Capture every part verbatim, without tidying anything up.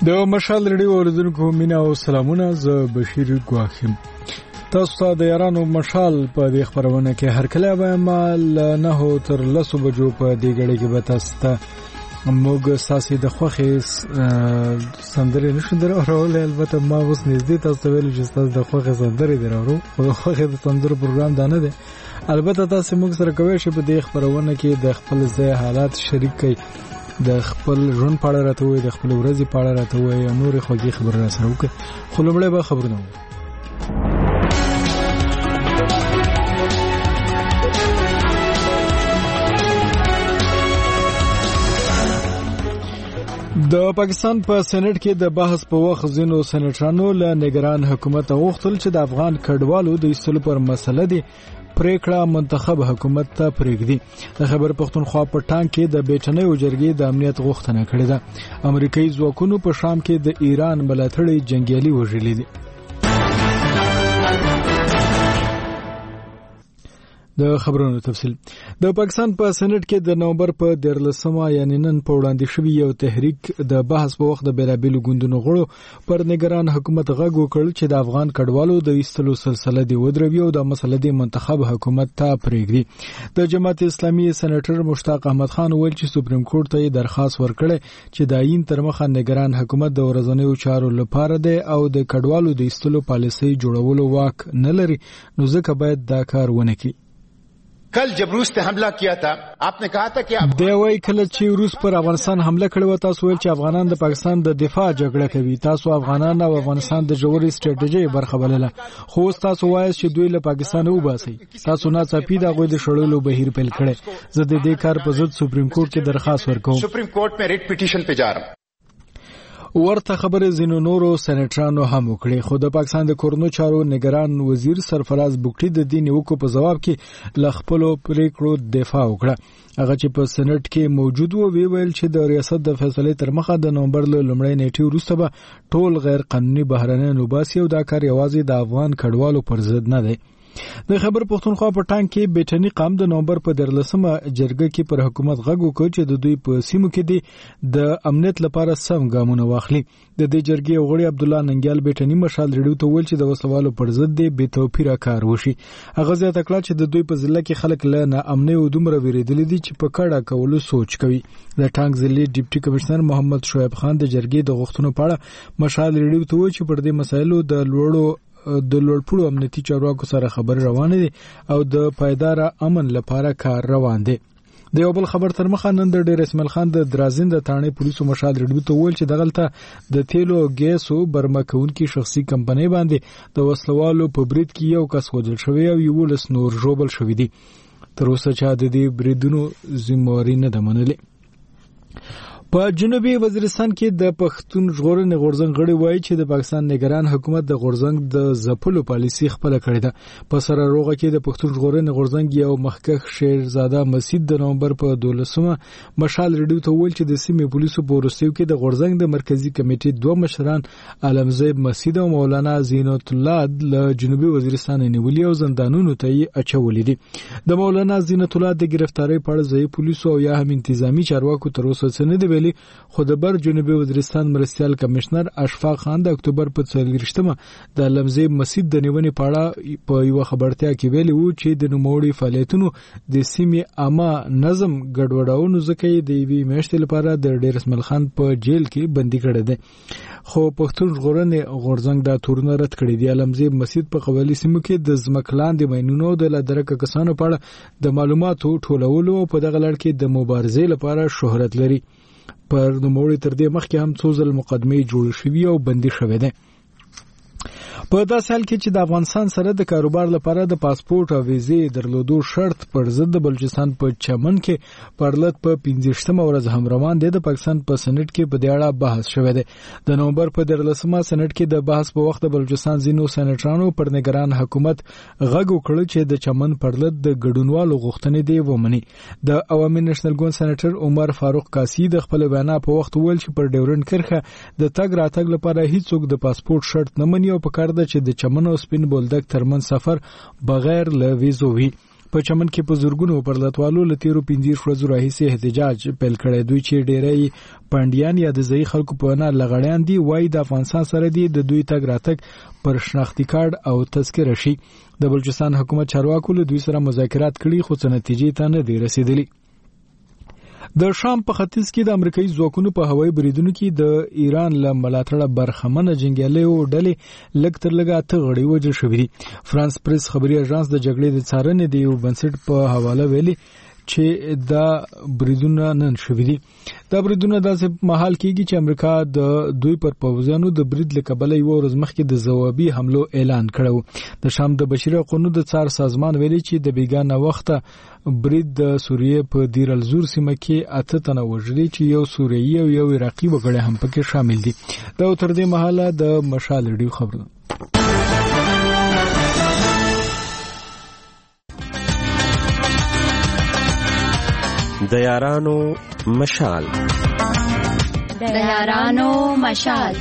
د مشال رډیو اوریدونکو مینا او سلامونه. زه بشیر ګواخیم. تاسو ته د یارانو مشال په دې خبرونه کې هر کله به مال نه هو تر لسو بجو په دې غړي کې به تاسو ته موږ ساسي د خوخي سندري نشو درول. البته ما اوس نږدې تاسو ته ویل چې تاسو د خوخي سندري درو او خوخي د سندرو پروګرام دانه دي. البته تاسو موږ سره کوي چې په دې خبرونه کې د خپل ځای حالات شریک کړئ، د خپل ژوند په اړه راته وایي، د خپل ورځې په اړه راته وایي او نورې خوږې خبرې را سره وکړي. خو لومړی به خبرونه وو. د پاکستان په سېنات کې د بحث په وخت ځینو سېناترانو له نگران حکومت غوښتل چې د افغان کډوالو د ایستلو پر مسله دی پریکړه منتخب حکومت ته پرېږدي. د خیبر پختونخوا په ټانک کې د بیټنیو جرګې د امنیت غوښتنه کړې ده. امریکایي ځواکونو په شام کې د ایران ملاتړي جنگیالي وژلي دي. د خبرونو تفصیل. د پاکستان په سېنات کې د نومبر په دیارلسمه یعنی نن په وړاندې شوی یو تحریک د بحث په وخت د بیلابیلو ګوندونو غړو پر نگران حکومت غږ وکړ چې د افغان کډوالو د ایستلو سلسله دی ودروي او د مسله دی منتخب حکومت ته پرېږدي. د جماعت اسلامي سېناتر مشتاق احمد خان ویل چې سپریم کورټ ته درخواست ورکړي چې د عین تر مخه نگران حکومت د ورځنیو چارو لپاره دی او د کډوالو د ایستلو پالیسي جوړولو واک نه لري، نو ځکه باید دا کار ونه کړي. کل جب روس ته حمله کیا تھا آپ نے کہا تھا کہ دی وای کله چې روس پر افغانستان حمله کړې و تاسو ویل چې افغانان د پاکستان د دفاع جګړه کوي. تاسو افغانان او افغانستان د جوړې سټریټیجي برخه بلله، خو تاسو وایي چې دوی له پاکستان وباسي. تاسو نه چاپی دا غوې د شړلو بهیر پیل کړي. زه د دې کار په ضد سپریم کورټ کې درخواست ورکوم. سپریم کورټ میں ریټ پټیشن په جا رہا ہوں. ورته خبره زینو نورو سېناترانو هم وکړي، خو د پاکستان د کورونو چارو نگران وزیر سرفراز بوکټي د دې نیوکو په جواب کې ل خپل پریکړو دفاع وکړه. هغه چې په سېنات کې موجود و ویل چې د ریاست د فیصلې تر مخه د نومبر له لومړۍ نیټې وروسته به ټول غیر قانوني بهرنۍ نوباسي او دا کار یوازې د افغان کډوالو پر ضد نه دی. د خیبر پختونخوا په ټانک کې بیټنی قام د نومبر په دیارلسمه جرګه کې پر حکومت غږ وکړ چې د دوی په سیمو کې د امنیت لپاره سم ګامونه واخلي. د دې جرګې غړي عبد الله ننګیال بیټنی مشال ریډیو ته ویل چې د وسوالو پر ضد دی بې توپیره کار وشي. هغه زیاته کړه چې د دوی په ضلع کې خلک له ناامنۍ او دومره ویریدل دي چې په کډه کولو سوچ کوي. د ټانک ضلعي ډیپټي کمشنر محمد شعیب خان د جرګې د غوښتنو په اړه مشال ریډیو ته ویل چې پر دې مسایلو د لوړو د لوړپوړو امنیتي چارواکو سره خبر روان دي او د پایدار امن لپاره کار روان دي. د یو بل خبر تر مخه نن د ډیر اسماعیل خان د درازین د تانې پولیسو مشال ریډیو ته ویل چې دغلته د تیلو او ګیسو برمه کوونکي شخصي کمپنۍ باندې د وسلوالو په برید کې یو کس وژل شوی او یو لس نور ژوبل شوی دي. تر اوسه چا د دې بریدونو ذمہواری نه ده منلې. په جنوبي وزیرستان کې د پښتون ژغورنې غورځنګ غړي وایي چې د پاکستان نگران حکومت د غورځنګ د ځپلو پالیسي خپل کړې ده. په سره روغه کې د پښتون ژغورنې غورځنګ یو مخکښ شیرزاده مسعود د نومبر په دولسمه مشال ریډیو ته ویل چې د سیمې پولیسو په ورستیو کې د غورځنګ د مرکزی کمیټې دوه مشران عالمزیب مسعود او مولانا زینت الله له جنوبي وزیرستان نیولې او زندانونو ته یې اچولې دي. د مولانا زینت الله د گرفتاری په اړه ځای پولیسو او یا هم انتظامی چارواکو تر اوسه څه نه دی. خو د بر جنوبي وزیرستان مرستيال کمشنر اشفاق خان د اکتوبر په څلورشتمه د لمزیب مسجد د نیونې پاړه په یو خبرتیا کې ویلي وو چې د نوموړي فعالیتونو د سیمې عامه نظم ګډوډاونو ځکه د وی میاشتې لپاره د ډیر اسماعیل خان په جیل کې بندي کړی دی. خو پښتون ژغورنې غورځنګ دا تورونه رد کړی دی. لمزیب مسجد په قبایلی سیمو کې د ځمکلاندې ماینونو د لادرکه کسانو په اړه د معلوماتو ټولولو په دغه لړ کې د مبارزې لپاره شهرت لري. پر نوموړي تر دې مخکې هم څو ځل مقدمې جوړ شوې او بندي شوې ده. په داسې حال کې چې د افغانستان سره د کاروبار لپاره د پاسپورت او ویزې درلودو شرط پر ضد د بلوچستان په چمن کې پرلط په پنځشتمه ورځ هم روان دی. د پاکستان په سېنات کې په دې اړه بحث شوی دی. د نومبر په دیارلسمه سېنات کې د بحث په وخت د بلوچستان ځینو سېناترانو پر نگران حکومت غږ وکړ چې د چمن پرلط د ګډونوالو غوښتنې دی ومني. د عوامي نېشنل ګوند سېناتر عمر فاروق قاسی د خپل بیان په وخت ویل چې پر ډیورنډ کرښه د تګ راتګ لپاره هیڅوک د پاسپورت شرط نه مني او په کار چې د چمن او سپین بولدک ترمن سفر بغیر له ویزو وي. په چمن کې په زورګونو پرلتوالو له تیرو پنځه ورځو راهیسې احتجاج پیل کړی. دوی چې ډېری پاندیان یا د ځای خلکو په نه لغړیان دي وایي د افغانستان سره دي د دوی تګ راتګ پر شناختی کارت او تذکره شي. د بلوچستان حکومت چارواکو له دوی سره مذاکرات کړي خو څه نتیجې ته نه دی رسیدلی. د شام په ختیځ کې د امریکایي ځواکونو په هوایي بریدونو کې د ایران له ملاتړه برخمنه جنګیالیو ډلې لږ تر لږه اته غړي وژل شوي دي. فرانس پریس خبري اژانس د جګړې د څارنې د یو بنسټ په حواله ویلي چې دا بریدونه نن شوي دي. دا بریدونه داسې مهال کېږي چې امریکا د دوی پر پوځیانو د برید له کبله یو ورځ مخکې د ځوابي حملو اعلان کړو. د شام د بشري حقوقو د څار سازمان ویلي چې د بیګانه وخته برید د سوریې په دیر الزور سیمه کې اته تنه وژلي چې یو سوریایي او یو عراقي وګړي هم پکې شامل دي. دا تر دې مهاله د مشال ریډیو خبر ده. د یارانو مشال د یارانو مشال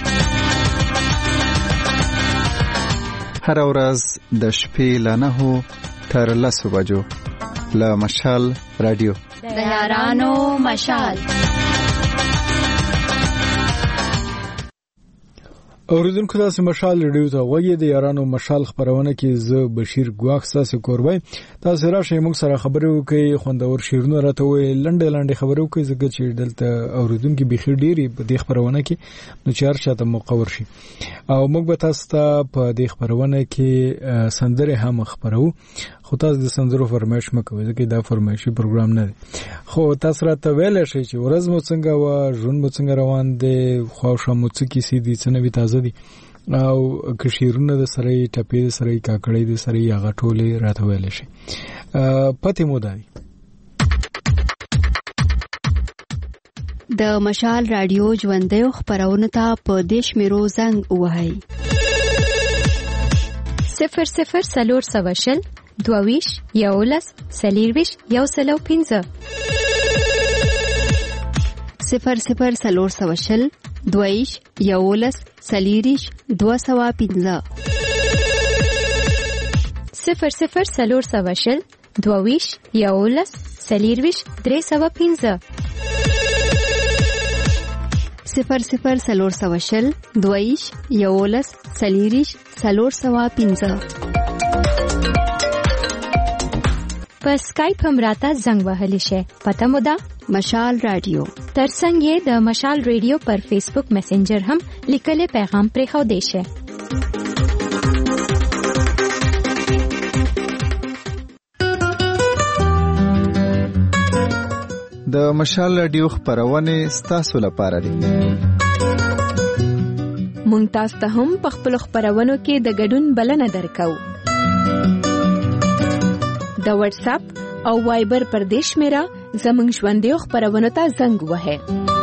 هر ورځ د شپې له نهو تر لسو بجو له مشال رادیو د یارانو مشال. اوریدونکو تاسو مشال ریډیو ته وایي. د یارانو مشال خبرونه کې زه بشیر ګواخ تاسو کوربای تاسو راشه موږ سره خبرو کوي خوندور شیرونه راته وي لنډه لنډه خبرو کوي زګ چې دلته اوریدونکو بخیر ډيري په دې خبرونه کې نو چار چاته مقور شي او موږ به تاسو ته په دې خبرونه کې سندره هم خبرو خو تاسو د سندرو فرمایش مکوئ ځکه دا فرمایشي پروګرام نه دی. خو تاسو راته ویل شئ چې ورځ مو څنګه و ژوند مو څنګه روان دی خو شمو څه کیسې دي څه نوي تازه دي او کشیرونه د سره ټپې د سره کاکړې د سره هغه ټوله راته ویل شي. پته مو دی د مشال رادیو ژوندۍ خبرونه ته په دیش میرو زنګ وهاي صفر صفر سلور سواشل دوویش یولس سلیرویش یو سلو پینزه صفر صفر سلور سواشل دوویش یولس سلیریش دو سوا پینزه صفر صفر سلور سواشل دوویش یولس سلیرویش درې سوا پینزه صفر صفر سلور سواشل دوویش یولس سلیریش سلور سوا پینزه. په اسکایپ هم راته زنګ وهلی شي. پته مو ده مشال رادیو. ترڅنګ یې د مشال رادیو پر فیسبوک میسنجر هم لیکلي پیغام پرې خو دی شي. د مشال رادیو خبرونه ستاسو لپاره دي. مونږ تاسو ته هم په خپل خبرونو کې د ګډون بلنه درکو. د واتس اپ او وایبر پر دیش میرا زمنګ ژوندۍ خبرونه ته زنګ وهه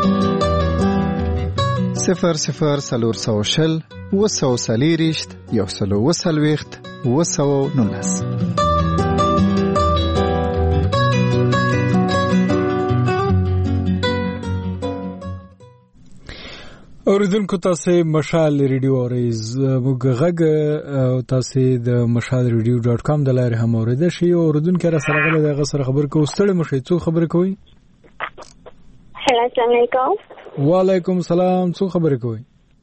صفر صفر سلور سوشل وسو سلیریشت یو سلو وسلويخت وسو نونس. اوریدونکو تاسو مشال ریډیو اوریز موږ غږ تاسو د مشال ریډیو ډاټ کام د لارې هم اوریدل شي. اوریدونکو را سره غل دغه سره خبر کوو ستړي مشه څو خبر کوي. السلام علیکم. وعلیکم السلام. څو خبر کوي.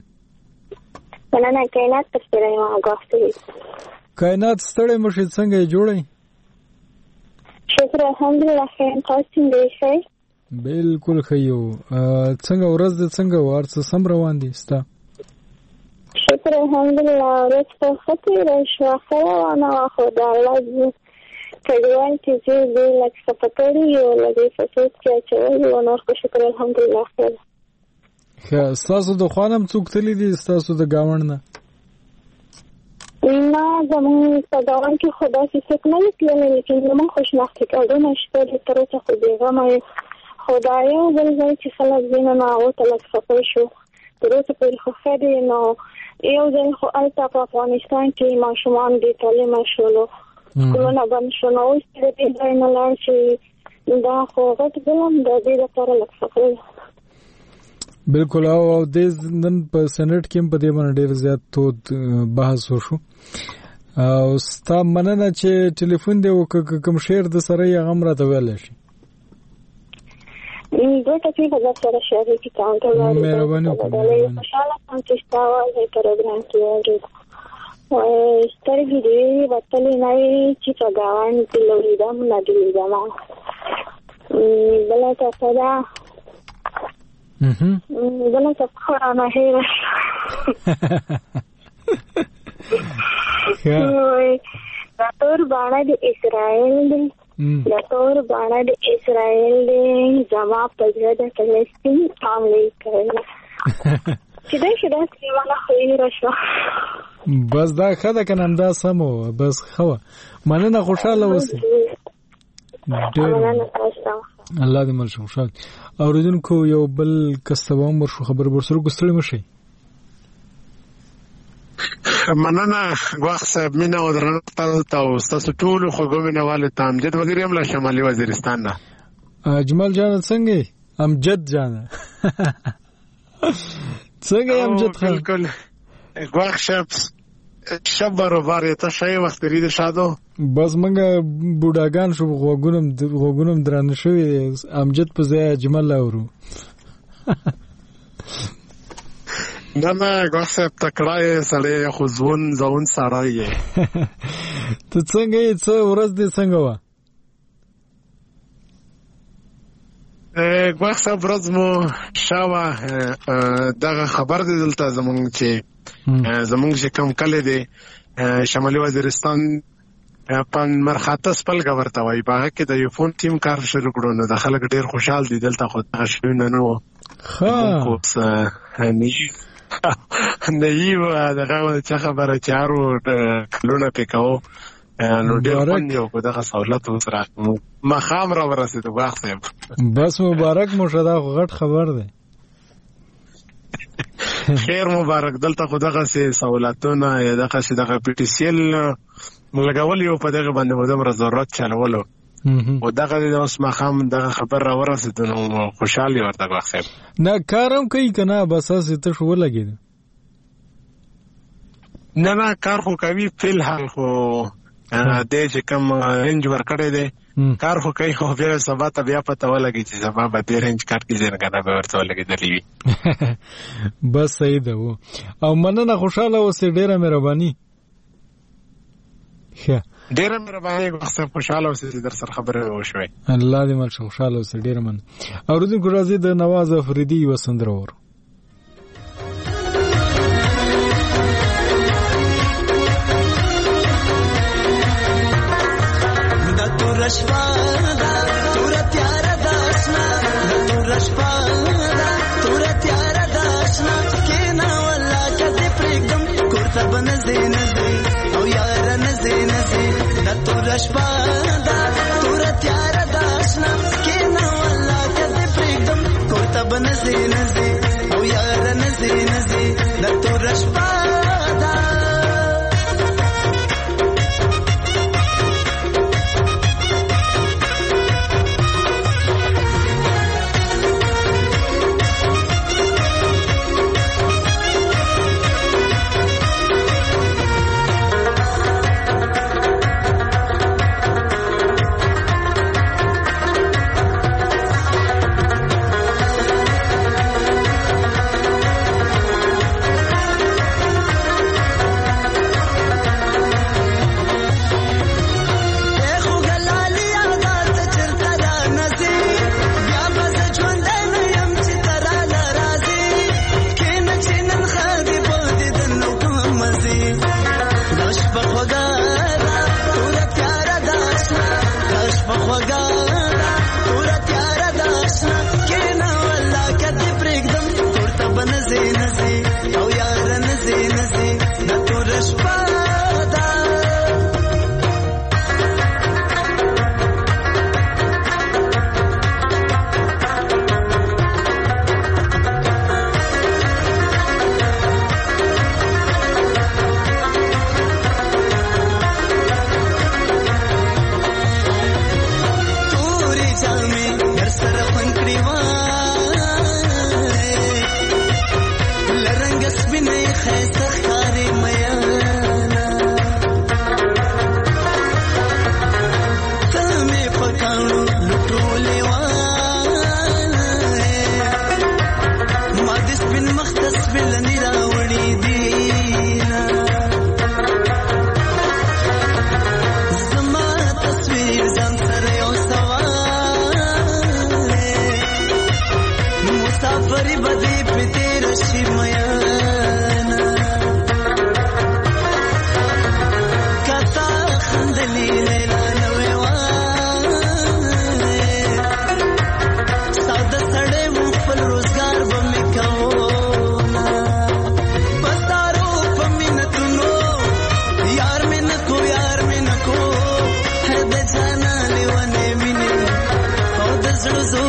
ولنه کائنات ستړي ما غوښتي. کائنات ستړي مشه څنګه جوړي. شکر الحمدلله خیر تاسو دې بالکل خیو. څنګه ورځ د څنګه ورڅ سم روان دي ستا. شکر الحمدلله ورځ په خطر شو خو انا خدا الله کډوال چې دې لکه سپټوري او لږه فسوس کې چې و نو شکر الحمدلله خیر. ښه تاسو د خوانم څوک تللی دي تاسو د گاوند نه. نه زموږ په داون کې خدا چې څوک نه لیکل لیکن زموږ خوشناخته کډونه شته تر څو خو دې غمه خدای بل ځای چې خلک دینه نه او تلک سپې شو تر څو په خو خدای نو یو ځای خو الته په افغانستان کې ماشومان دي تعلیم شولو کولونه باندې شو نو چې دې ځای نه لاړ شي دا خو غوښتل ګلم د دې لپاره لک سپې بالکل. او د نن په سېنات کې په دې باندې ډېر زیات تو بحث وشو. او ستا مننه چې ټلیفون دی او کوم شعر د سره یې غم راته ویلی شي. دوه ټکي به در سره شریکې کوم. مهرباني وکړه. خوشحاله یم چې ستا اواز یې پروګرام کې واورېد. وایي سترګې دې وتلې نه وي چې په ګاونډ کې لوېدم نه دې لیدمه. بله ټکه ده بله ټکه خو رانه هېره دا تور باڼه د اسرائیل دی دا تور باڼه د اسرائیل دی زما په زړه د فلسطین حملې کوي چې دا چې دا سیمانه خو هېره شوه. بس دا ښه ده که نه همدا سمه وه بس ښه وه. مننه خوشحاله اوسئ. الله دې مل شي خوشحال. اورېدونکو یو بل کس ته به هم ورشو خبرې به ورسره وکړو. ستړي مه شئ. مننه ګواښ صاحب، مینه او درنښت تاسو ته او ستاسو ټولو خوږو مینهوالو ته. امجد وزیر یم له شمالي وزیرستان نه. اجمل جانه څنګه یې؟ امجد جانه څنګه یې امجد خان؟ بالکل ګواښ صاحب شب برابر یې ته شی وخت ریده شادو بس منګه بوډاګان شو غوګونم غوګونم درانه شوی امجد په ځای اجمل اورو. نه نه ګواښ صاحب تکړه یې سړی خو ځون ځون سړی یې. ته څنګه یې؟ څه ورځ دې څنګه وه؟ ګواښ صاحب ورځ مو ښه وه. دغه خبر دی دلته زمونږ چې زمونږ چې کوم کلی دی شمالي وزیرستان پن مرخاته سپلګه ورته وایي، په هغه کې د یو فون ټیم کار شروع کړو. نو د خلک ډېر خوشحال دي دلته، خو دغه شیونه نه وو. نهیو دغه چا خبره چې هر کلونه پې کوو نو ډېر خوند یې وکړو. دغه سهولت اوس را ماښام را ورسېدو ګواښ صاحب. بس مبارک مو شه، دا خو غټ خبر دی. خیر مبارک. دلته خو دغسې سهولتونه یا دغسې دغه پی ټي سی ایل لګول یو په دغه باندې مو دومره ضرورت چلولو او دغه د اوس ماښام دغه خبر را ورسېدو نو خوشحال یې ورته ګواښ صاحب. نه کار هم کوي که نه بس هسې تش ولګېده؟ نه نه کار خو کوي، فلحال خو دی چې کوم رینج ورکړی دی کار خو کوي، خو بیا سبا ته بیا پته ولګي چې سبا به دې رینج کار کېږي نه که نه به ورته ولګېدلې وي. بس صحیح ده و. او مننه خوشحاله اوسې، ډېره مهرباني. ښه ډېره مهرباني ګواښ صاحب، خوشحاله اوسې چې در سره خبرې وشوې. الله دې مل شه، خوشحاله اوسې، ډېره مننه. اورېدونکو راځئ د نواز افریدي یوه سندره واورو. رشپادا تور تیار داشنا تور رشپادا تور تیار داشنا کینا ولا کدی پرګم کوړه بنځي نځي او یار نځي نځي د تور رشپادا تور تیار داشنا کینا ولا کدی پرګم کوړه بنځي نځي او یار نځي نځي د تور رشپادا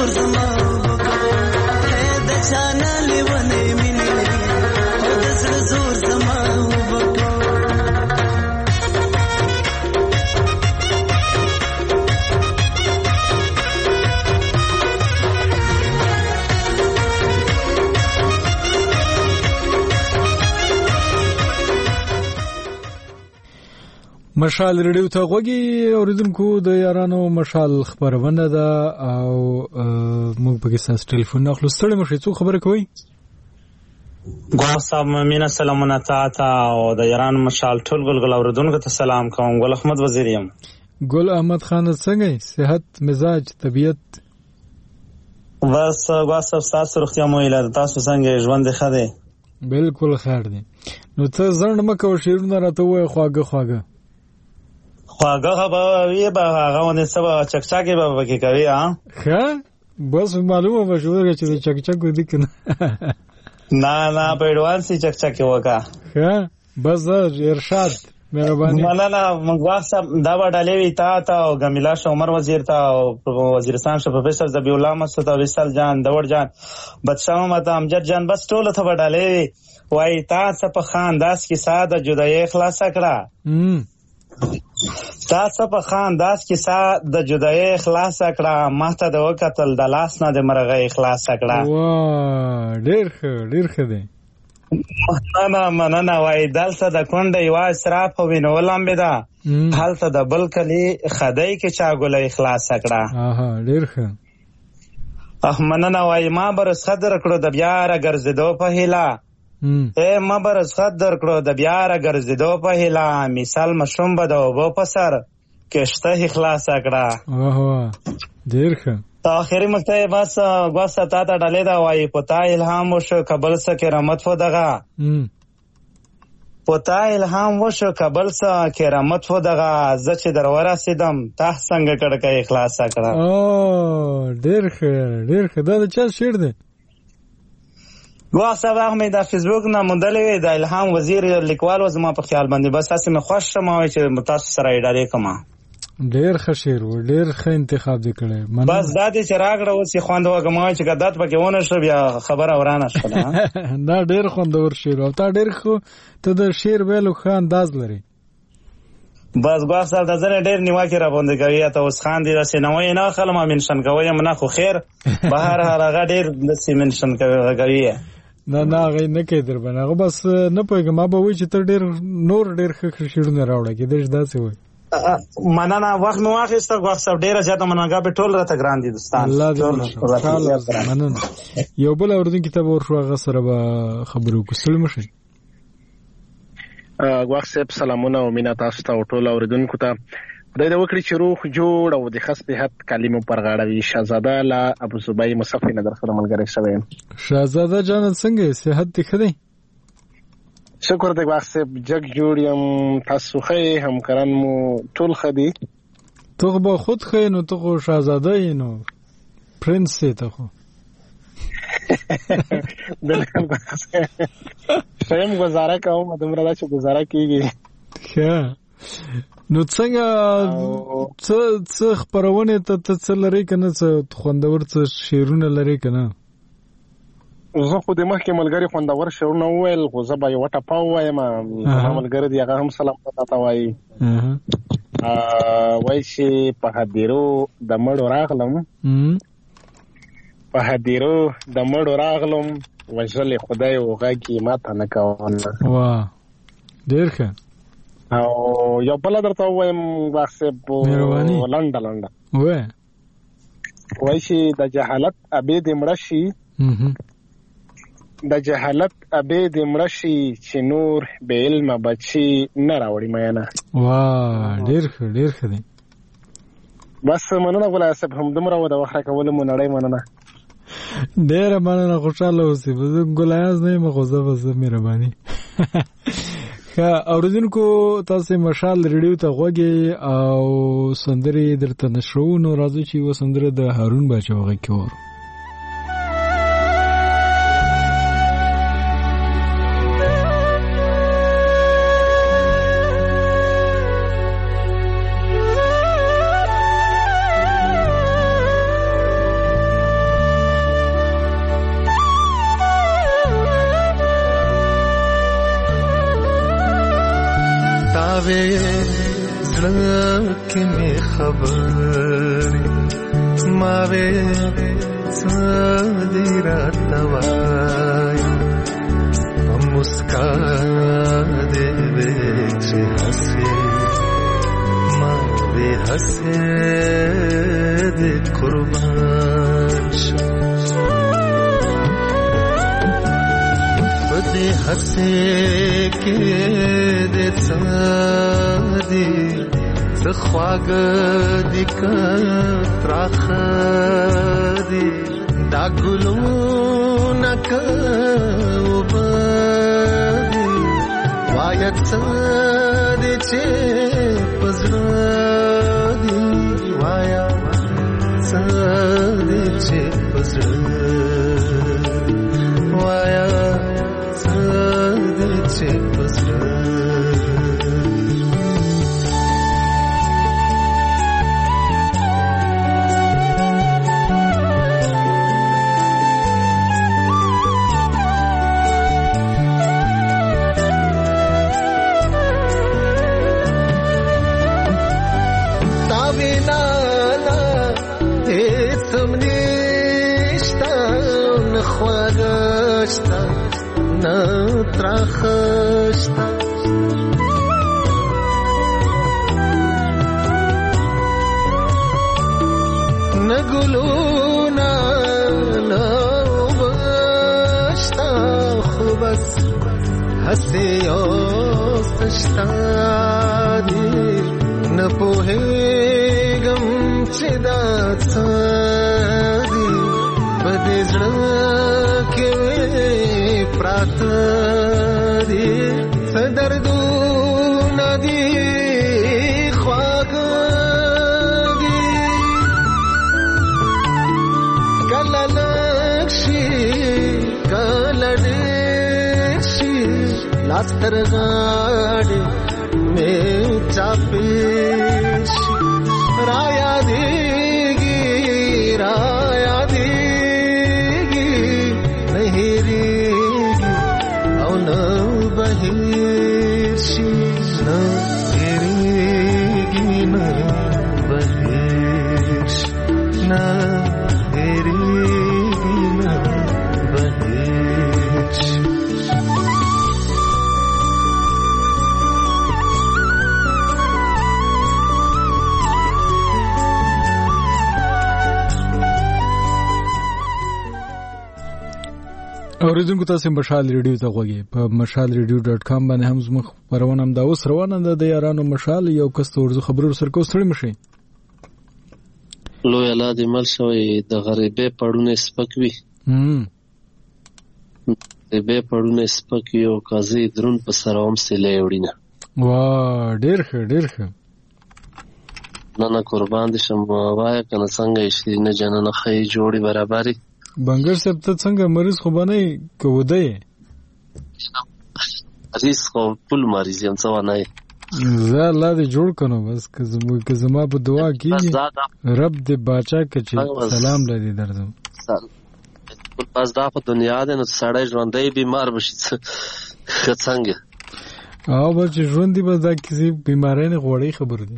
زور زما هي د چانه لیونه مینه او د زړه زور زما مشال ریډیو ته غوږی اوریدونکو د یارانو مشال خبرونه ده او موږ په کې ساس ټلیفون اخلو. ستړي مشه څو خبره کوي؟ ګواه صاحب مینه سلامونه تاته او د یارانو مشال ټول ګلګل اوریدونکو ته سلام کوم. ګل احمد وزیر یم. ګل احمد خان څنګه صحت مزاج طبیعت؟ بس ګواه صاحب تاسو روغتیا مو اله تاسو څنګه ژوند ښه دی؟ بالکل خیر دی. نو ته ځند مکه شیرونه راته وای خواږه خواږه خواږه خبره وی به هغه ونه سبا چکچاکي به وکي کوي ها ښه بس معلومه مشوره چې چکچاکو دي کنه نه نه په ایڈوانس چکچاکي وکا ښه بس ارشاد مهرباني نه نه نه موږ واسه دا وډالې وی تا ته او غمیلا عمر وزیر ته او وزیرستان شو پروفیسور ذبی الله مسعود او وصال جان دور جان بدشاه مت امجد جان بس ټول ته وډالې وای تا څه په خانداس کې ساده جدای خلاص کړه تاسو په خانداس کې سا د جدای خلاص کړه ماته د وکتل د لاس نه د مرغې خلاص کړه. واه ډیر ښه ډیر ښه دی. نه مننه وای دلته د کونډه یو اسراف وینول هم ده هلته د بل کلی خدای کې چا ګولې خلاص کړه. اها ډیر ښه. اح مننه وای ما برس خدر کړو د بیا را ګرځېدو په هیله اے ما برس خدر کړو د بیا را ګرځېدو په هیله مثال مشروم به د اوبو په سر کشته خلاص کړه. اوه ډیر ښه. آخري مکته بس غوسه تا ته ډلې دا وای پتا الهام وشو قبل س کرامت و دغه پتا الهام وشو قبل س کرامت و دغه ز چې درور رسیدم ته څنګه کړکې اخلاص کړه. او ډیر ښه ډیر ښه دا چا شعر دی؟ غوسه واغمه د فیسبوک نه مندلې د الهام وزیر لیکوال و زما په خیال باندې بس اسمه خوش شمه چې متاسف سره اډارې کما. ډیر ښه شعر و ډیر ښه انتخاب دی کړی. بس دا دې چې راغړو چې خوند وګمای چې غدات پکې ونه شو بیا خبره ورانه شوه. دا ډیر خوندور شعر او تا ډیر خو ته د شعر ویلو ښه انداز لري. بس ګواه صاحب د ځنه ډیر نیواکې را باندې کوي ته اوس خان دي راسي نوې نه خلم منشن کوي منه خو خیر بهر هغه ډیر د سی منشن کوي. نه نه غي نه کې در باندې هغه بس نه پوهیږم ما به وای چې ته ډیر نور ډیر ښه شعرونه راوړې کې درځ داسې وای. مننه وخت مو واخیسته ګواه صاحب ډیره زیاته مننه به ټول راته ګران دي دوستان. الله دې مننه. یو بل اوردونکو ته ورشو هغه سره به خبرو کوسل مشه. ګواه صاحب سلامونه او مینا تاسو ته ټول اوردونکو ته خدای دې وکړي چې روح جوړ او د خاص صحت کلمو پر غاړه وي. شهزاده لا ابو زبیر مصفی نه در سره ملګری شوی. شهزاده جان څنګه صحت دې ښه دی؟ شکر دې ګواه صاحب جګ جوړ یم تاسو ښه همکاران مو ټول ښه دي؟ ته به خود ښه نو ته خو شهزاده یې نو پرنس یې ته خو بالکل شایم گزاره کوم دومره دا چې گزاره کیږي. ښه نو څنګه څه څه خبرونه ته څه لري کنه څه خوندور څه شعرونه لري کنه؟ زه خو د مخکې ملګری خوندور شعرونه وویل خو زه به یو ټپه ووایم. ملګری دی هغه هم سلام ته وایي وایي چې په هدیرو د مړو راغلم په هدیرو د مړو راغلم وژلې خدای و غږ ما ته نه کوله. واه ډېر ښه. او یو بله درته ووایم ګواه صاحب لنډه لنډه وایي چې د جهالت ابې دې مړه شي د جهالت ابې دې مړه شي چې نور بې علمه بچي نه راوړي مینه. واه ډېر ښه ډېر ښه دی. بس مننه ګلای صاحب همدومره و د وخت راکولو مو نړۍ مننه. ډېره مننه خوشحاله اوسئ. زه ګلایاز نه یم خو زه به زه مهرباني. ښه اورېدونکو تاسې مشال ریډیو ته غوږی او سندرې درته نشرو نو راځو چې یوه سندره د هارون باچا غږ کې واورو. ماوې زړه کې مې خبرې ماوې څه دې راته وایي په مسکا دې وې چې هسې ماوې هسې دې قربان شم په دې هسې کې دې څه دې څه خواږه دې که تراخه دې دا ګلونه که اوبه دې باید څه دې چې په زړه دې وایا څه دې چې په زړه وایا څه دې چې په زړه تراخشتا نگلونا نوبشتا خوبس هستی آستشتا دی نپوهیگم چه داد سادی بدزرکی پراته دي فدردو ندي خواږه دي کله لږ شي کله ډېر شي لاس تر غاړې مې چاپې شي را یادېږي را یادېږي نه هېرېږي او نه بهیر شي نه هېرېږي نه بهیر شي نه هېرېږي نه بهیر شي اوریدونکو تاسو مشال ریډیو ته غوږی په مشال ریډیو ډاټ کام باندې هم زموږ خبرونه هم دا اوس روانه ده د یارانو مشال یو کس ورزو خبرو سره کو ستړي مشي لوی الله دې مل شوی د غریبې پړونه سپکوي هم غریبې پړونه سپکوي او قاضي درون په سرام سلې وړینه وا ډېر ښه ډېر ښه نه نه قربان دي شم وای کنه څنګه شي نه جننه خې جوړي برابرۍ بنګر صاحب ته څنګه مریض خو باندې کوده مریض خو پل مریض یم څه ونه زه الله دې جوړ کنو بس که زمو که زما په دعا کیږي رب دې باچا کچې سلام لري درځم بس دا په دنیا ده نو سړی ژوندۍ بیمار بشي څنګه او بچ ژوندۍ بس دا کسی بیماری نه غوړی خبر دی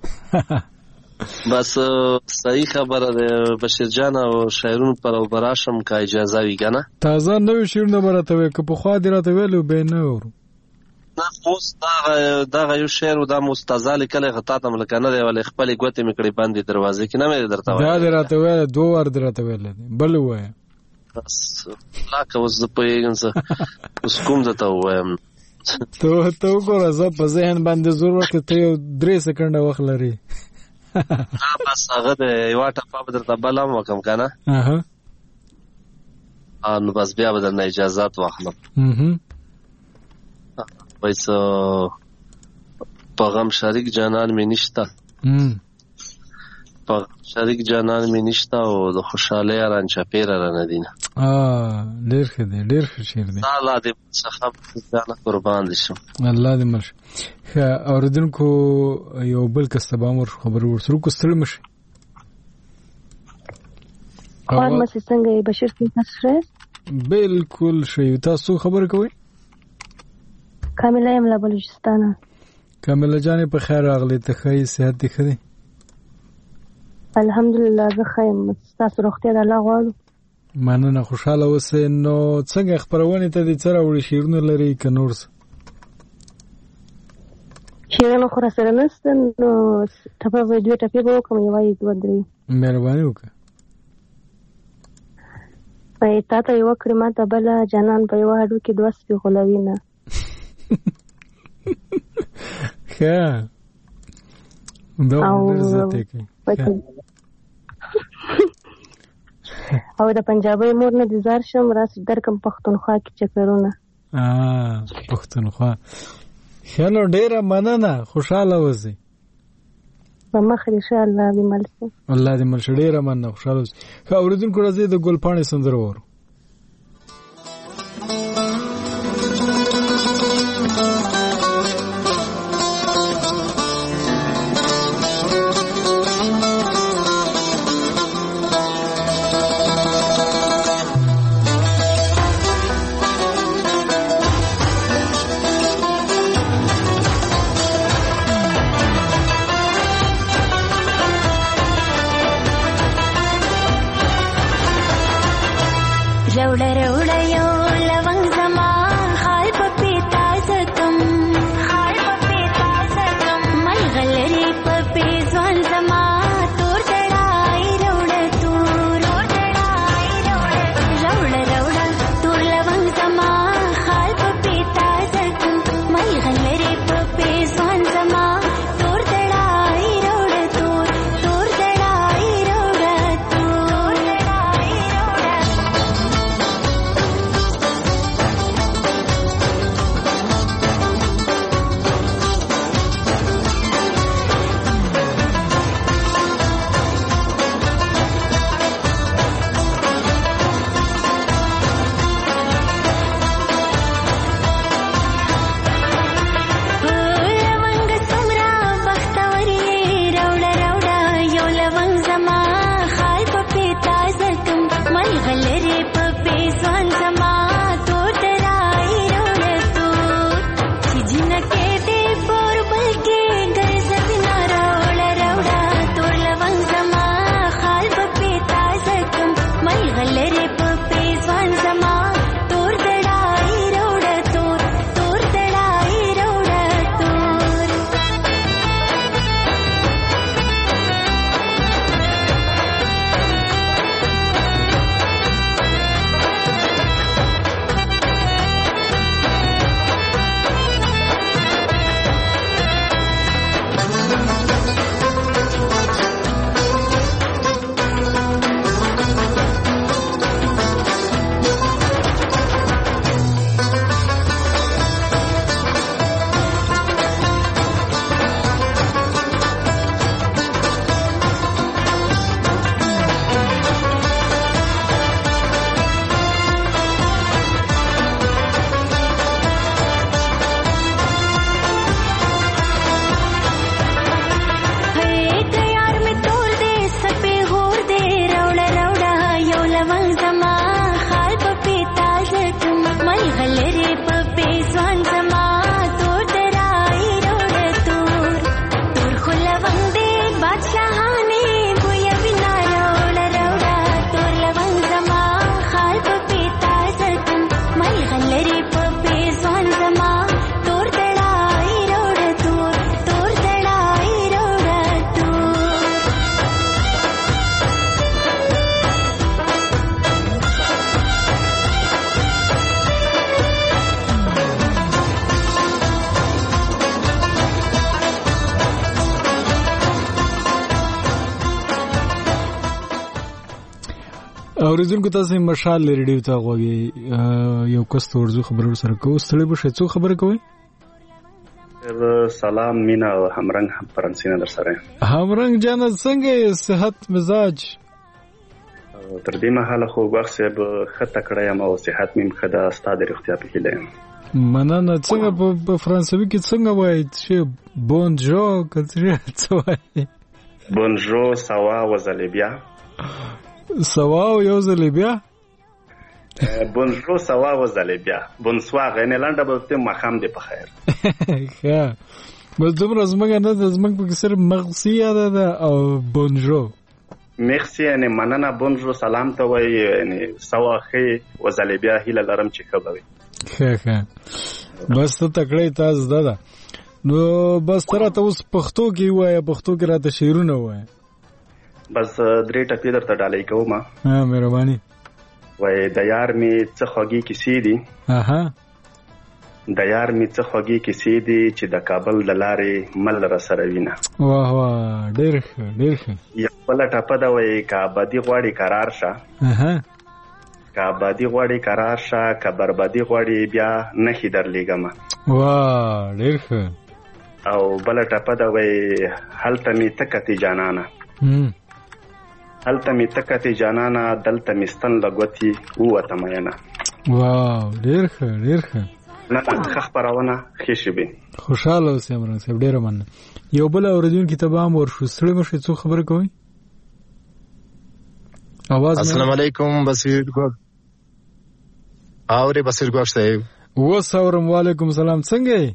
بس صحیح خبره ده بشیر جان او شاعرون پر او براشم کا اجازه وی کنه تازه نو شیرونه برته وي که په خوا دی راته ویلو به نه ورو نه اوس دا دا یو شعر او دا مستزال کله غتا ته ملکنه دی ولې خپل ګوتې میکړي باندې دروازه کې نه مې درته وای دا راته ویل دوه ور درته ویل بل وای بس لا که اوس په یګنسه اوس کوم ته وایم ته ته وګوره زه په ذهن باندې زور وکړ ته درې سکند وخت لري نه بس هغه د یو ټاپه بدرته بلم وکم کنه اها ان بس بیا به د اجازه واخلم اها وایسو پیغام شریک جانان می نشتا په شریک جانان می نشتا او د خوشاله ران چپیره را ندینه ا ډیر ښه دی ډیر ښه شعر دی الله دې څخه ځان قربان دي شم الله دې مرش اوردونکو یو بل کسبه مور خبر ورسره کو ستړي مشي خبر مې څنګه بشیر تاسو بالکل شی تاسو خبر کوي کامله یم لا بلوچستان کامله جان په خیر راغلی ته ښه صحت دې ښه دی؟ الحمدلله زه ښه یم ستاسو روغتیا د الله غواړو. مننه خوشحاله اوسئ. نو څنګه خپرونې ته دې څه راوړي شعرونه لري که نور څه؟ شعرونه خو راسره نشته نو ټپه به دوې ټپې به وکړم یوه یې دوه درې. مهرباني وکړه. تا ته یوه کړې ما ته بله جانان په یوه هډو کې دوه سپي غولوي نه. ښه دا ډېر زیات یې کوي. او د پنجابۍ مور نه دې زار شم راسې درکم پښتونخوا کې چکرونه. پښتونخوا ښه نو ډېره مننه خوشحاله اوسئ. په مخ دې ښه الله دې مل شي. الله دې مل شي. ډېره مننه خوشحاله اوسئ. ښه اورېدونکو راځئ د ګلپاڼې سندره واورو. اوریدونکو تاسو مشال ریډیو ته غوږی یو کس ته ورزو خبرو سره کوو. ستړي بشه څو خبره کوي؟ سلام مینا او همرنګ هم فرانسینه در سره. همرنګ جان څنګه صحت مزاج؟ تر دې مهاله خو وخت به خطه کړم او صحت مې مخده ستاده اختیار پکې. مننه. څنګه په فرانسوي کې څنګه وایي چې بونجو کتره څه وایي؟ بونجو سوا وزلیبیا. سوا او یو ځلې بیا بونجو سوا او ځلې بیا بونسوا غنه لانډه به ته مخام دی په خیر. ښه بس دومره زمونږ نه د زمونږ په صرف مغسی یاده ده او بونجو. مخسی یعنی مننه بونجو سلام ته وایي، یعنی سوا ښې وځلې بیا هیله لرم چې ښه به وي. ښه ښه بس ته تکړه تا زده ده. نو بس ته راته اوس پښتو کې ووایه، پښتو کې راته شعرونه ووایه. بس درې ټپې درته ډالۍ کوم. ها مهرباني. وایي د یار مې څه خوږې کیسې دي، اها د یار مې څه خوږې کیسې دي چې د کابل د لارې مل را سره وینه. واه واه ډېر ښه ډېر ښه. یو بله ټپه ده، وایي که ابدي غواړي قرار شه، اها که ابدي غواړي قرار شه، که بربادي غواړي بیا نښې درلېږمه. واه ډېر ښه. او بله ټپه ده، وایي هلته مې ته کتې جانانه، هلته مې ته کتې جانانه، دلته مې ستن له ګوتې ووته مینه. واو ډېر ښه ډېر ښه. نه ښه خپرونه ښې شوې. خوشحاله اوسې امرنګ صاحب، ډېره مننه. یو بل اورېدونکي ته به هم ورشو. ستړي مه شئ، څوک خبرې کوئ؟ आवाज السلام علیکم بصیر ګوګ. اورې بصیر ګوګ صاحب. وس اورم. وعلیکم سلام. څنګه یې؟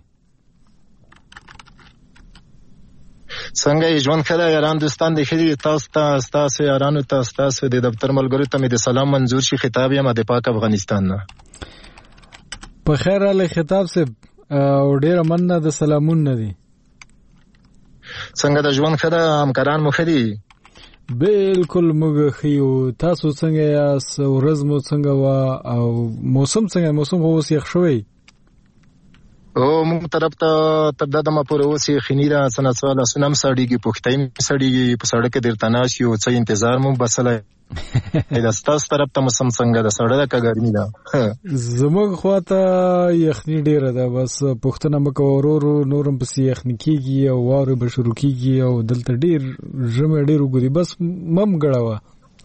څنګه یې؟ ژوند ښه دی؟ یاران دوستان دې ښه دي؟ تاسو ته، ستاسو یارانو ته، ستاسو د دفتر ملګرو ته مې د سلام منظور شي. خطاب یم د پاک افغانستان نه. په خیر راغلی خطاب صاحب، او ډېره مننه د سلامونه دي. څنګه د ژوند ښه ده؟ همکاران مو ښه دي؟ بالکل موږ ښه یو. تاسو څنګه یاست؟ ورځ مو څنګه وه او موسم څنګه؟ موسم خو اوس یخ شوی. او موږ طرف ته تر دا دمه پورې اوس یخني ده، څه ناڅه لاسونه هم سړېږي، پښتۍ هم سړېږي، په سړک کې درته ناست یو، څه انتظار مو بسلی ده. ستاسو طرف ته موسم څنګه ده؟ سړه ده که ګرمي ده؟ زموږ خوا ته یخني ډېره ده. بس پوښتنه مه کوه، ورو ورو نور هم پسې یخني کېږي او واورې به شروع کېږي او دلته ډېر ژمی ډېر اوږد دی. بس مم ګړوه.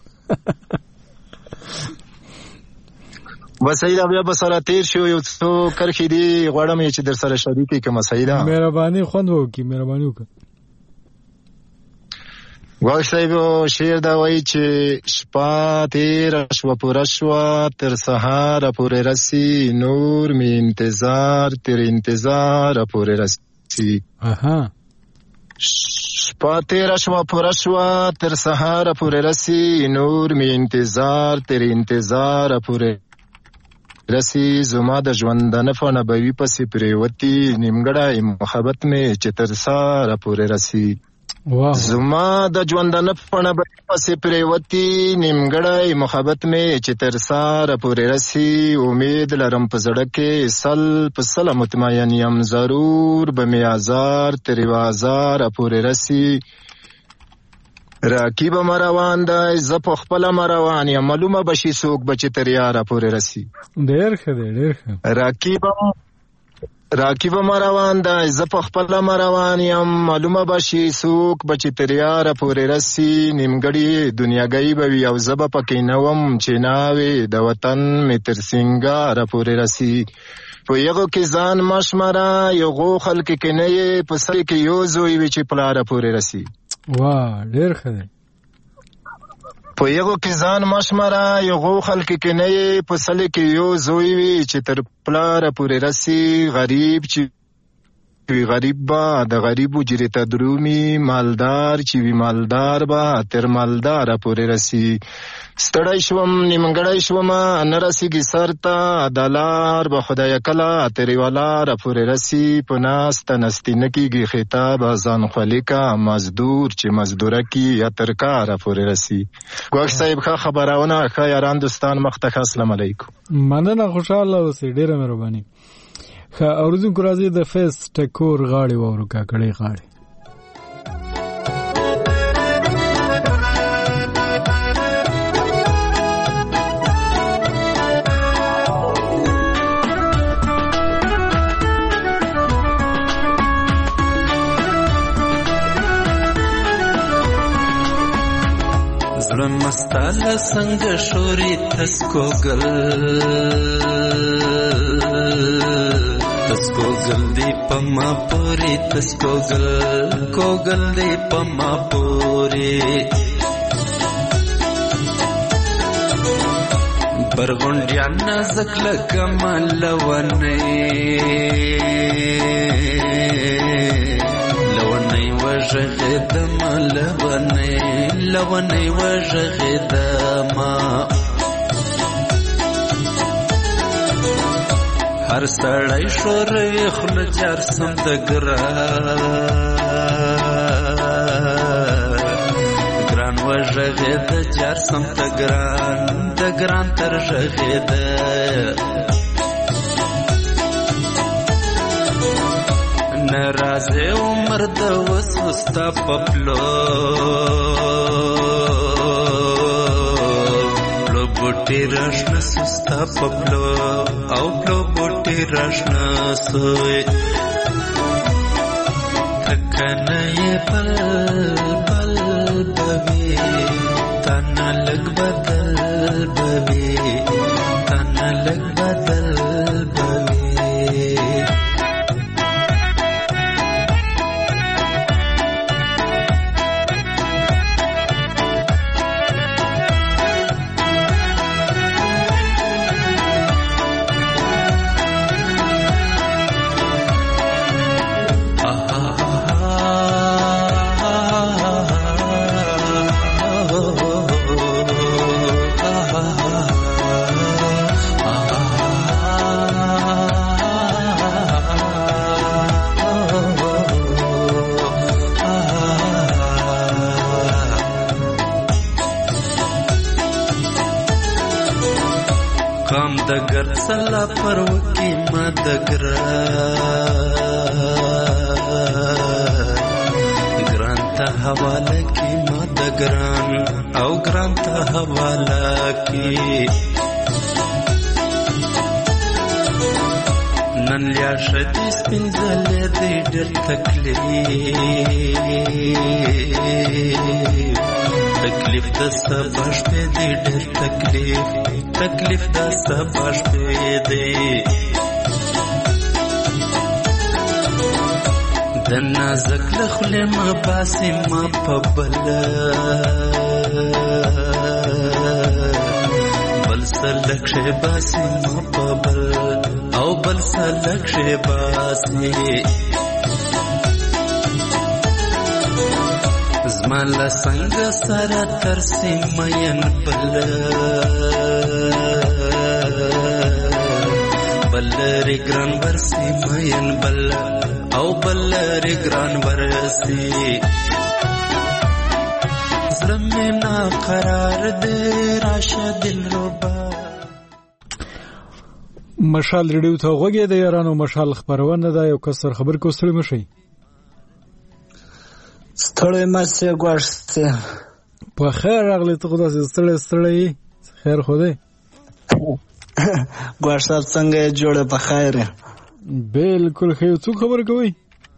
بس صحیح ده، بیا به سره تېر شو. یو څو کرښې دي غواړم چې در سره شریکې کړم. صحیح ده؟ مهرباني خوند وکړي، مهرباني وکړه. ګوګ صاحب شعر دا وایي چې شپه تېره شوه پوره شوه تر سهاره پورې رسي، نور مې انتظار تر انتظاره پورې رسي. اها شپه تېره شوه پوره شوه تر سهاره پورې رسي، نور مې انتظار تر انتظاره پورې رسي. زما د ژوندانه فانه بوي پسې پرېوتي، نیمګړی محبت مې چې تر سهاره پورې رسي. زما د ژوندانه فانه بوي پسې پرېوتي، نیمګړی محبت مې چې تر سهاره پورې رسي. امید لرم په زړه کې سل په سله مطمئن یم، ضرور به مې آزار تر یو آزاره پورې رسي. راکیبه مروان دی زه په خپله مروان یم، معلومه به شي څوک به چې تر یاره پورې رسي. ډېر ښه دی ډېر ښه. راکیبه راکیبه مروان دی زه په خپله مروان یم، معلومه به شي څوک به چې تر یاره پورې رسي. نیمګړې دنیاګۍ به وي او زه به پکې نه وم چې ناوې د وطن مې تر سینګاره پورې رسي. په یغو کې ځان مشمره یغو خلک کې نه یې، په سر کې یو زوی وي چې پلاره پورې رسي. واه ډېر ښه دی. په یغو کې ځان مشمره یغو خلک کې نه یې، په سل کې یو زوی وي چې تر پلاره پورې رسي. غریب چې وي غریب به د غریب اجرې ته درومي، مالدار چې وي مالدار به تر مالداره پورې رسي. ستړی شوم نیمګړی شوم نه رسیږي سر ته، د لار به خدای کله تر یوه لاره پورې رسي. په ناسته نستي نه کېږي خطاب ځان خولي که، مزدور چې مزدوره کي یا تر کاره پورې رسي. ګوګ صاحب ښه خبرونه، ښه یاران دوستان، مخ ته ښه. السلام علیکم. مننه، خوشحاله اوسئ، ډېره مهرباني. ښه اورېدونکو راځئ د فیس ټکور غاړې واورو، کاکړۍ غاړې. زړه مستاله څنګه شوري تسکوګل تسکوګل دی پما پوري تسکوګل کوګل دی پما پوري برغونډیا نازک لکه ملونه وژغېدم لونی لونی وژغېدم هر سړی شوروي خوله جار سم د ګران ګران وژغېده جار سم د ګران د ګران تر ژغېده نرازې عمر د وسو ستا په پلو پلو بوټي راشنه سو ستا په پلو او پلو بوټي راشنه سوی تکنه یې بل بل بوي تنه لږ بدل بوي تنه لږ بدل بوي کام د ګر سلا پر وکی ما د ګران ګران ته حواله کی ما د ګران او ګران ته حواله کی نن لیا شدی سپینځلې دې ډېر تکلیف تکلیف د سبا شپې دې ډېر تکلیف تکلیف د سبا شپې دې د نازک له خولې ما باسي ما په بل بل سلک شې باسي ما په بل او بل سلک شې باسي زما له څنګه سره ترسي مین بل بل لري ګران ورسي مین بل او بل لري ګران ورسي زړه مې ناقرار دی راشه دلربا مشال ریډیو ته غوږی د یارانو مشال خبرونه ده یو کسر خبر کو ستړي مشي ستړي مشه ګورسته په خیر راغلی ته خدای ستړي ستړي خیر خو دې ګورساب څنګه جوړه په خیر بالکل خیر څو خبر کوي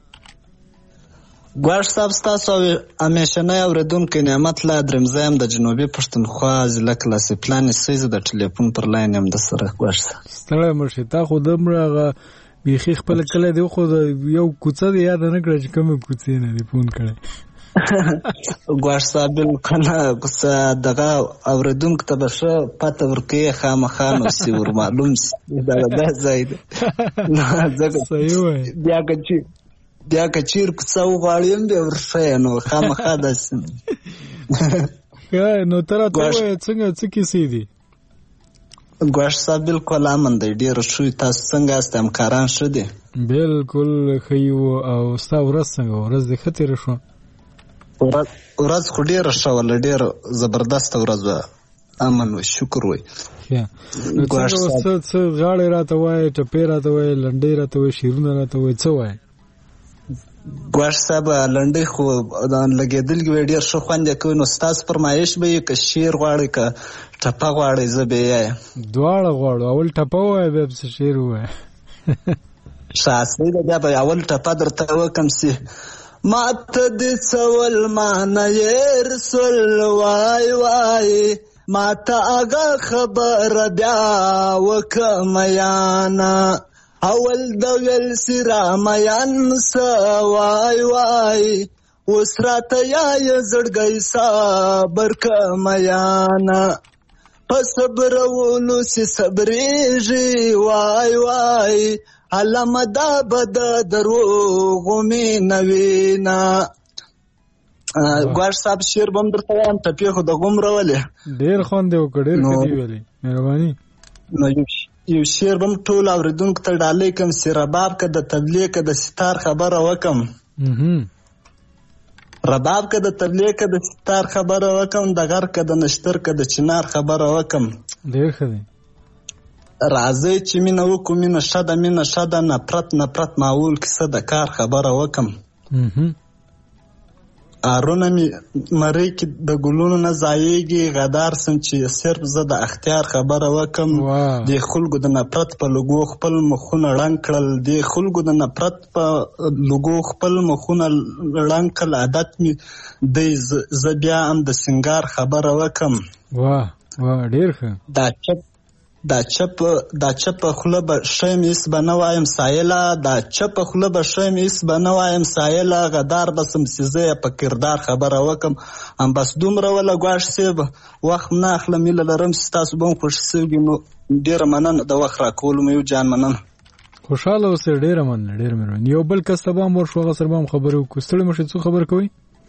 ګورساب تاسو همیشنه اوریدونکو نعمت لا درمزایم د جنوبي پښتونخوا ضلع کلاسي پلان سیزه د ټلیفون پر لاین هم د سره ګورساب ستړي مشه تا خو دمرغه بیخي خپل کله دی خو یو کوڅه دی یاد نه کړی چې کوم کوڅه نه دی فون کړی ګورساب کنه کوڅه دغه اوریدونکو ته بشه پته ورکې خامخا نو سی ور معلوم سي دا دا زید نه ځکه صحیح وای بیا کچې بیا کچیر کوڅه وغاړم به ورشه نو خامخا داس نو تر ته څنګه څه کیسې دي ګورساب بالکل امن دی ډیر شوی تاسو څنګه است همکاران شدي بالکل خیو او ستا ورځ څنګه ورځ د خطر شو ورځ خو ډیر شو ول ډیر زبردست ورځ امن و شکر وای ګورساب څه غاړه راته وای ټپې راته وای لنډې راته وای شیرونه راته وای څه وای ګورساب لنډې خو لګېدل کې ډیر شو خوند کوي نو ستاسو فرمایش به یې که شیر غواړي که ټپه غواړي زه به یې دواړه غواړو اول ټپه وای بیا څه شیر وای شاسې بیا به اول ټپه درته وکم سي ماته دې څول معنی یې رسول وای وای ماته هغه خبره بیا وکم یانا اول د ویل سره میان سوای وای اوس راته یا زړګی صبر کمیانا په صبر ولو سي صبرېږي وای وای علامه دا بد دروغ مې نوینا ګواښ صاحب شعر به هم درته وایم ټپې خو د غوم راولې ډېر خوند یې وکړ ډېر ښه دي ویلې مهرباني نو یو شعر به هم ټول اورېدونکو ته ډالۍ کړم چې رباب که د تبلیغ که د ستار خبره وکړم رباب که د تبلیغ که د ستار خبره وکړم د غر که د نشتر که د چنار خبره وکړم ډېر ښه دی راځئ چې مینه وکړو مینه ښه ده مینه ښه ده نفرت نفرت معول کیسه د کار خبره وکړم آرونه مې مرۍ کې د ګلونو نه ځایېږي غدار سم چې صرف زه د اختیار خبره وکړم دې خلکو د نفرت په لوګو خپل مخونه ړنګ کړل دې خلکو د نفرت په لوګو خپل مخونه ړنګ کړل عادت مې دی زه بیا هم د سنگار خبره وکړم واه واه ډېر ښه دا چپ دا چپ دا چپ خوله به شیم ایس به نه وایم سایله دا چپ خوله به شیم ایس به نه وایم سایله غدار بسم سیزه په کردار خبره وکم هم بس دومره ولا ګواښ سیب وخت نه اخلم مل لرم تاسو به خوش سیږي نو ډیر مننه د وخت را کول مې یو جان مننه خوشاله اوسه ډیر مننه ډیر مننه یو بل کس ته به مور شو غسر به خبرو کوستړی مشه څه خبر کوي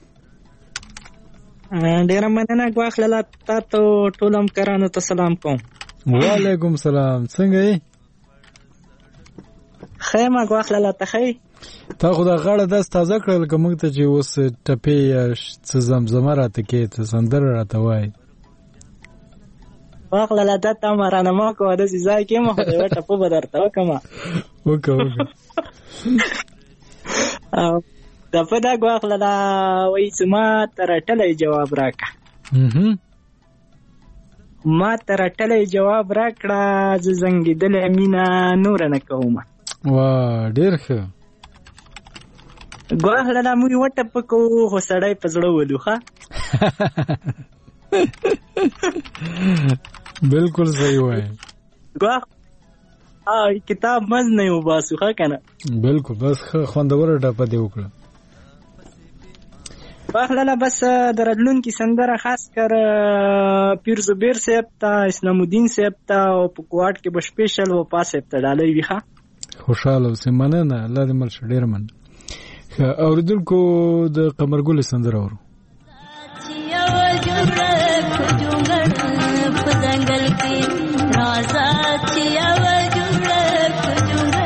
ډیر مننه ګواخ لاله تاسو ټولم کرانو ته سلام کوم وعلیکم سلام څنګه یې خیمه غواخله ته خی تا خدا غاړه داس تازه کړل کوم ته چې اوس ټپې یا څه زمزمه راته کې ته سندره راته وای غواخله ته تا مرانه ما کو د ځای کې مخ دی ټپو بدرته وکما وکړه او دا په دا غواخله وای سما تر ټلې جواب راکا ما تر ټلې جواب راکړه ز زنګیدل مینا نور نه کوم وا ډیر ښه ګواهله لا مو وټه پکو خو سړی پزړه ولوخه بالکل صحیح وای ګواه ا کتاب مز نه و باسوخه کنه بالکل بس خوندور ټاپه دی وکړه واخلاله بس درلون کی سندره خاص کر پیر زبیر صاحب تا اسلام الدین صاحب تا او په کوارت کې به سپیشل و پاسه ته ډالۍ ویخه خوشاله اوسه مننه الله دې مل ډیر من اوریدونکو د قمرګل سندره اورو जंगल की राजा छिया वजुड़े जंगल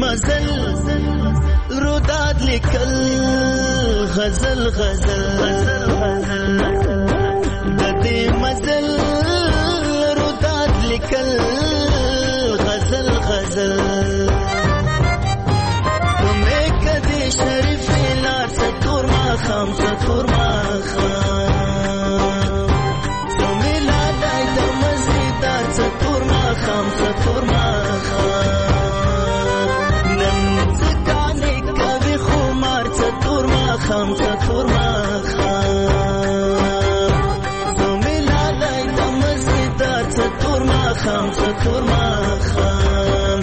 مزل روداد لیکل غزل غزل د دې مزل روداد لیکل غزل غزل کومه کدي شریف لار ستور ما خام ستور ما خام کومه لا دای د مزیدار ستور ما خام ستور ما خام نن ځکانه کوي خمار ستور ما خام ستور ما خام کومه لا دای د مزیدار ستور ما خام ستور ما خام.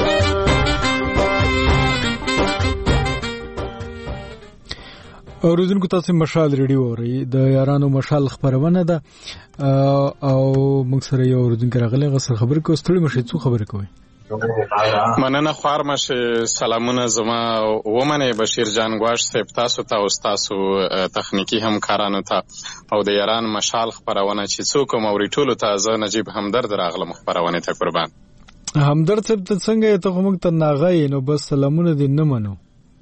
اوریدونکو تاسو مشال ریډیو اورئ د یارانو مشال خبرونه ده او موږ سره یو اوریدونکو راغلی غسر خبر کوي ستړي مشه څو خبر کوي مننه خوار مشه سلامونه زما ومنه بشیر جان گواش صاحب تاسو ته او تاسو تخنیکی همکارانو ته او د یاران مشال خبرونه چې څوک موري ټولو ته زه نجیب همدرد راغلم خبرونه ته قربان همدرد صاحب ته څنګه ته موږ ته ناغای نو بس سلامونه دې نه منو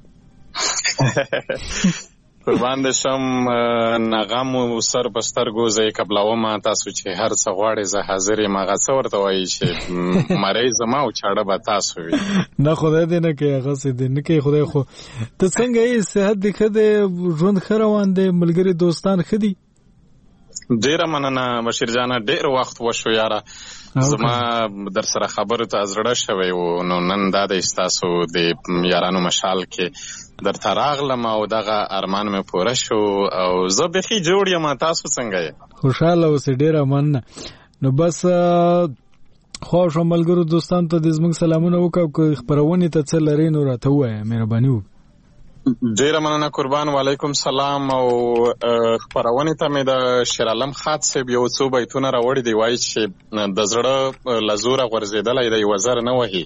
قربان دې شم نغم سر بسترګو زې قبلومه تاسو چې هر څه غواړي زه حاضر یم هغه څه ورته وایي چې مری زما او چاړه به تاسو وي نه خدای دې نه کوي هغه څه دې نه کوي خدای خو ته څنګه یې صحت دې ښه دی ژوند ښه روان دی ملګري دوستان ښه دي ډېره مننه بشیر جانه ډېر وخت وشو یاره زما در سره خبرو ته زړه شوی و نو نن دا د ستاسو د یارانو مشال کې در تراغلم او دغه ارمان مې پوره شو او زه بخي جوړ یم تاسو څنګه یې خوشاله اوسې ډېره مننه نو بس خو شو ملګرو دوستان ته د زموږ سلامونه وکړو خبرونه ته څه لري نو راته وایه مهرباني وکړه ډیره مننه قربان وعلیکم سلام او خبرونه ته مې د شیرعالم خاط صاحب یو څو بیتونه راوړي دی وایي چې د زړه لزوره غورځېدلی دی وزر نه وهي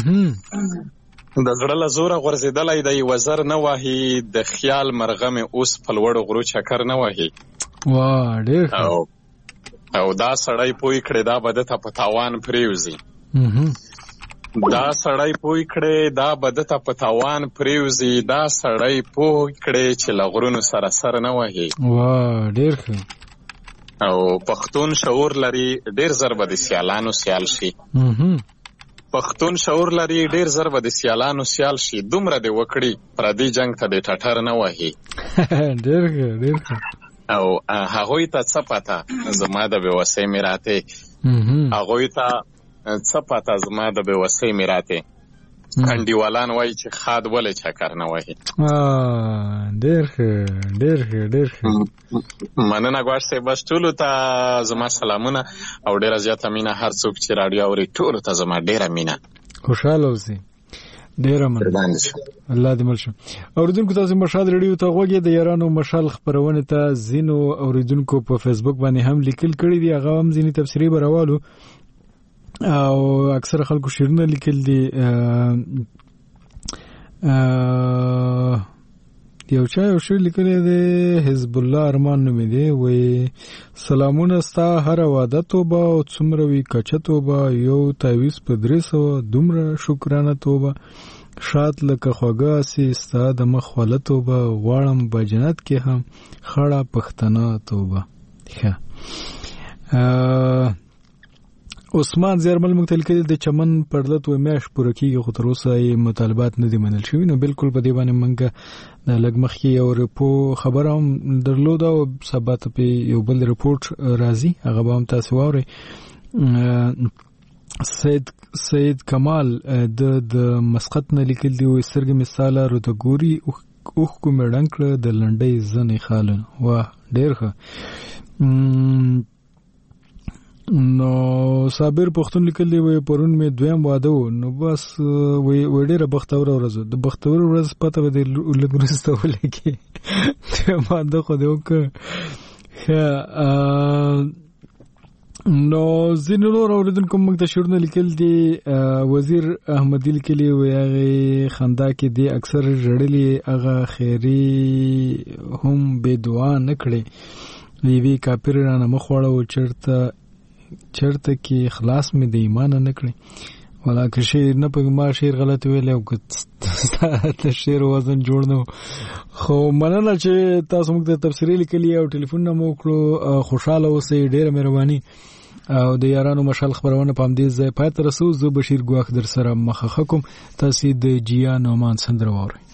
د زړه لزوره غورځېدلی دی وزر نه وهي د خیال مرغه مې اوس په لوړو غرو چکر نه وهي وا ډېر او او دا سړی پوی کړی دا به دته په تاوان پرېوځي دا سړی پوی کړی دا به دته په تاوان پرېوځي دا سړی پوی کړی چې له غرونو سره سر نه وهي وا ډېر ښه او پښتون شعور لري ډېر زر به د سیالانو سیال شي پښتون شعور لري ډېر زر به د سیالانو سیال شي دومره دې وکړي پردي جنگ ته دې ټټر نه وهي ډېر ښه ډېر ښه او هغوی ته څه پته زما د بېوسۍ میراتې هغوی ته څه پته زما د بېوسۍ میراتې انډیوالان وایي چې خاد ولې چکر نه وهي ډېر ښه ډېر ښه ډېر ښه مننه ګواښ صاحب بس ټولو ته زما سلامونه او ډېره زیاته مینه هر څوک چې راډیو اوري ټولو ته زما ډېره مینه خوشحاله اوسئ ډېره مننه الله دې مل شي اوریدونکو تاسو مشال ریډیو ته غوږی د یارانو مشال خبرونه ته زینو اوریدونکو په فیسبوک باندې هم لیکل کړي دي هغه هم ځینې تفسیری براوالو او اکثر خلکو شیرونه لیکل دي یو چا یو شیر لیکلی دی حزب الله ارمان نومې دی وایي سلامونه ستا هره واده توبه او څومره وي کچه توبه یو تعویض په درې سوه دومره شکرانه توبه شاد لکه خوږه سي ستا د مخ خوله توبه غواړم په جنت کې هم خړه پښتنه توبه ښه عثمان زیرمل مختل کې د چمن پرلت و میاش پوره کیږي خو تر اوسه یې مطالبات نه دي منل شوي نو بالکل په دې باندې منګه د لږ مخکې یو رپو خبره هم درلوده او سبا ته په یو بل رپورټ راځي هغه به هم تاسو واورئ سید سید کمال د د مسقط نه لیکل دی و سترګې مثاله رته ګوري اوخ کوم ډنکړه د لنډۍ زنې خاله واه ډېر ښه نو صابر پښتون لیکل دی وای پرون می دویم واده و نو بس وای ډیره بختور ورځ د بختور ورځ پته به د لګرسته ولګي ته ما د خو دیو که نو زینو نور اوریدونکو موږ د شورنال لیکل دی وزیر احمدی لیکلی وای هغه خندا کې دی اکثر جړلې هغه خیری هم بے دعا نکړي وی کافر رانه مخوړه و چرته چرته کې اخلاص مې د ایمان نه کړی ولا که شعر نه په ما شعر غلط ویل او که شعر وزن جوړ نه خو مننه چې تاسو موږ ته تفسیری لیکلی او ټلیفون نه مو کړو. خوشاله اوسئ، ډیره مهرباني. او د یارانو مشال خبرونه په همدې ځای پای ته رسو. زه بشیر ګواخ در سره مخه کوم. تاسو د جیا نومان سندره واورئ.